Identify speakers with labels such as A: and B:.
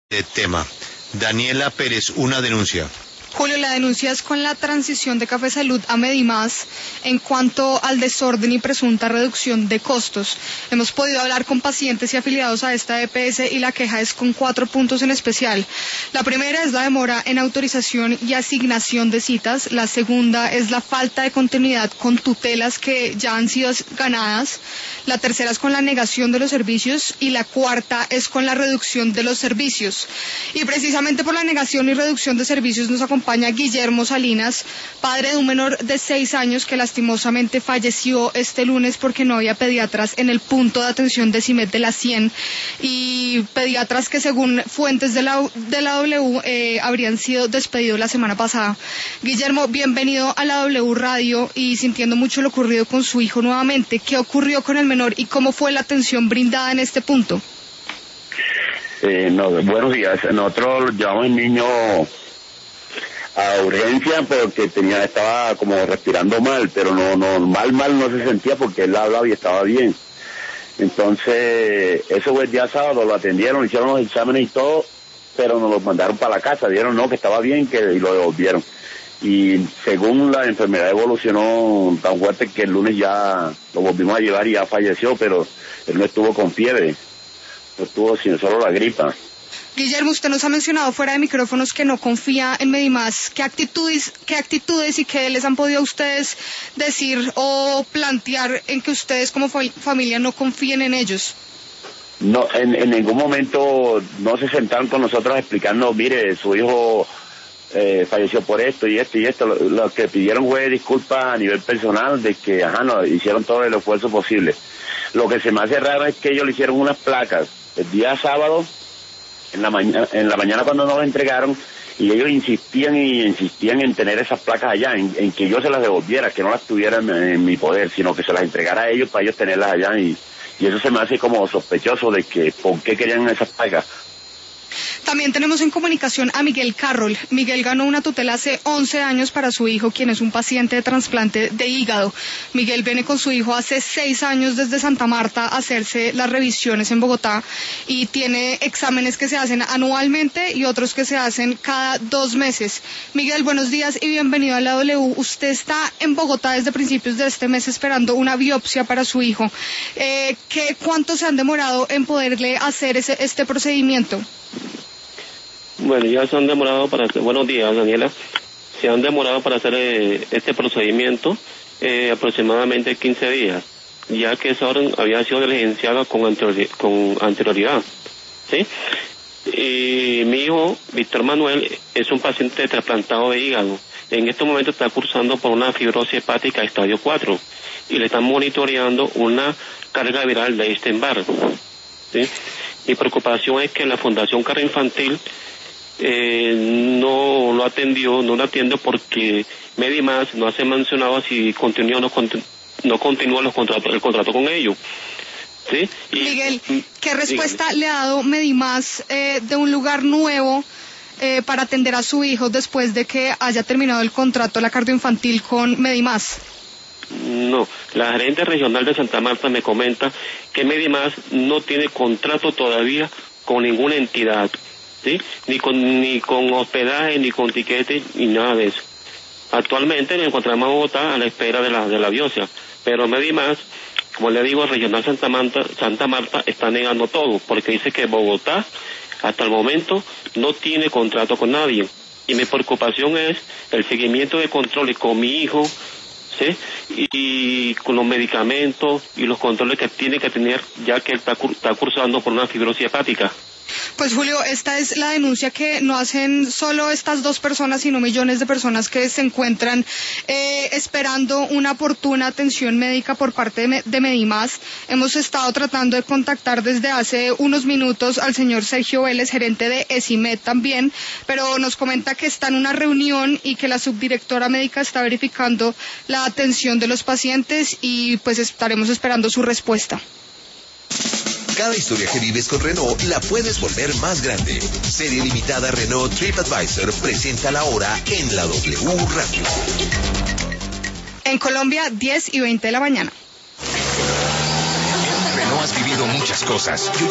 A: de tema. Daniela Pérez, una denuncia.
B: Julio, la denuncia es con la transición de Café Salud a Medimás en cuanto al desorden y presunta reducción de costos. Hemos podido hablar con pacientes y afiliados a esta EPS y la queja es con 4 puntos en especial. La primera es la demora en autorización y asignación de citas. La segunda es la falta de continuidad con tutelas que ya han sido ganadas. La tercera es con la negación de los servicios y la cuarta es con la reducción de los servicios. Y precisamente por la negación y reducción de servicios nos acompaña Guillermo Salinas, padre de un menor de 6 años que lastimosamente falleció este lunes porque no había pediatras en el punto de atención de CIMED de la 100 y pediatras que según fuentes de la W habrían sido despedidos la semana pasada. Guillermo, bienvenido a la W Radio y sintiendo mucho lo ocurrido con su hijo nuevamente. ¿Qué ocurrió con el menor y cómo fue la atención brindada en este punto?
C: Buenos días. Nosotros llevamos al niño a urgencia porque estaba como respirando mal, pero mal no se sentía porque él hablaba y estaba bien. Entonces, eso fue el día sábado, lo atendieron, hicieron los exámenes y todo, pero nos lo mandaron para la casa, dijeron no, que estaba bien, y lo devolvieron. Y según la enfermedad evolucionó tan fuerte que el lunes ya lo volvimos a llevar y ya falleció, pero él no estuvo con fiebre, no estuvo sino solo la gripa.
B: Guillermo, usted nos ha mencionado fuera de micrófonos que no confía en Medimás. ¿Qué actitudes y qué les han podido a ustedes decir o plantear en que ustedes como familia no confíen en ellos?
C: No, en ningún momento no se sentaron con nosotros explicando, mire, su hijo falleció por esto y esto. Lo que pidieron fue disculpas a nivel personal de que, no, hicieron todo el esfuerzo posible. Lo que se me hace raro es que ellos le hicieron unas placas el día sábado, en la mañana cuando nos lo entregaron, y ellos insistían en tener esas placas allá, en que yo se las devolviera, que no las tuviera en mi poder, sino que se las entregara a ellos para ellos tenerlas allá, y eso se me hace como sospechoso de que por qué querían esas placas.
B: También tenemos en comunicación a Miguel Carroll. Miguel ganó una tutela hace 11 años para su hijo, quien es un paciente de trasplante de hígado. Miguel viene con su hijo hace 6 años desde Santa Marta a hacerse las revisiones en Bogotá y tiene exámenes que se hacen anualmente y otros que se hacen cada 2 meses. Miguel, buenos días y bienvenido a la W. Usted está en Bogotá desde principios de este mes esperando una biopsia para su hijo. ¿Cuánto se han demorado en poderle hacer este procedimiento?
D: Bueno, ya se han demorado buenos días, Daniela. Se han demorado para hacer este procedimiento aproximadamente 15 días, ya que esa orden había sido diligenciada con anterioridad, ¿sí? Y mi hijo, Víctor Manuel, es un paciente trasplantado de hígado. En este momento está cursando por una fibrosis hepática estadio 4 y le están monitoreando una carga viral de Epstein-Barr, ¿sí? Mi preocupación es que la Fundación Carrera Infantil no lo atiende porque Medimás no hace mencionado si continúa o no continúa el contrato con ellos, ¿sí?
B: Miguel, ¿qué respuesta le ha dado Medimás de un lugar nuevo para atender a su hijo después de que haya terminado el contrato la cardioinfantil con Medimás?
D: No, la gerente regional de Santa Marta me comenta que Medimás no tiene contrato todavía con ninguna entidad, ¿sí? Ni con hospedaje, ni con tiquete, ni nada de eso. Actualmente nos encontramos en Bogotá a la espera de la biopsia, pero Medimás, como le digo, el regional Santa Marta está negando todo, porque dice que Bogotá hasta el momento no tiene contrato con nadie. Y mi preocupación es el seguimiento de controles con mi hijo, ¿sí? Y con los medicamentos y los controles que tiene que tener, ya que él está cursando por una fibrosis hepática.
B: Pues Julio, esta es la denuncia que no hacen solo estas 2 personas, sino millones de personas que se encuentran esperando una oportuna atención médica por parte de Medimás. Hemos estado tratando de contactar desde hace unos minutos al señor Sergio Vélez, gerente de ESIMED también, pero nos comenta que está en una reunión y que la subdirectora médica está verificando la atención de los pacientes y pues estaremos esperando su respuesta.
E: Cada historia que vives con Renault la puedes volver más grande. Serie limitada Renault TripAdvisor presenta la hora en la W Radio.
B: En Colombia, 10:20 de la mañana.
E: En Renault has vivido muchas cosas.